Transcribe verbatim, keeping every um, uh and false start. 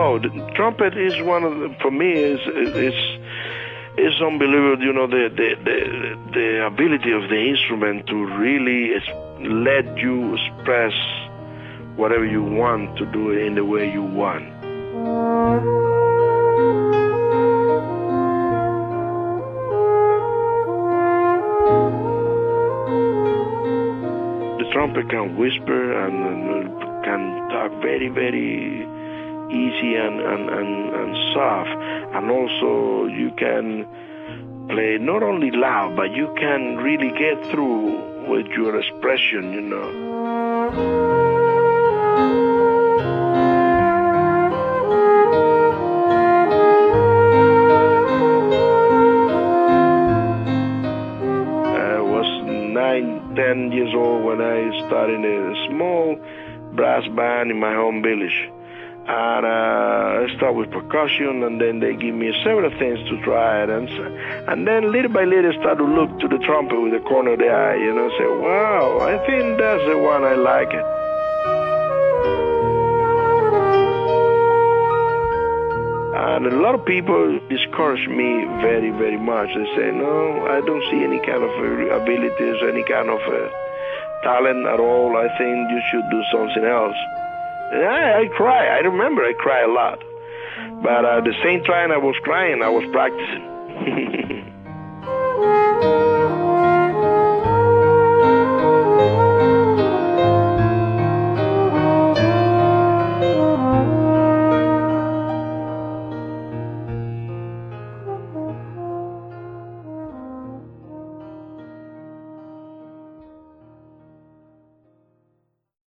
no, the trumpet is one of the, for me is is is unbelievable. You know, the the the, the ability of the instrument to really is, let you express whatever you want to do it in the way you want. The trumpet can whisper and, and can talk very, very easy and, and, and, and soft. And also you can play not only loud, but you can really get through with your expression, you know. ten years old when I started in a small brass band in my home village. And uh, I started with percussion, and then they give me several things to try it. And, and then little by little, I started to look to the trumpet with the corner of the eye, you know, say, wow, I think that's the one, I like it. And a lot of people discourage me very, very much. They say, no, I don't see any kind of abilities, any kind of uh, talent at all. I think you should do something else. And I, I cry. I remember I cry a lot. But at the same time I was crying, I was practicing.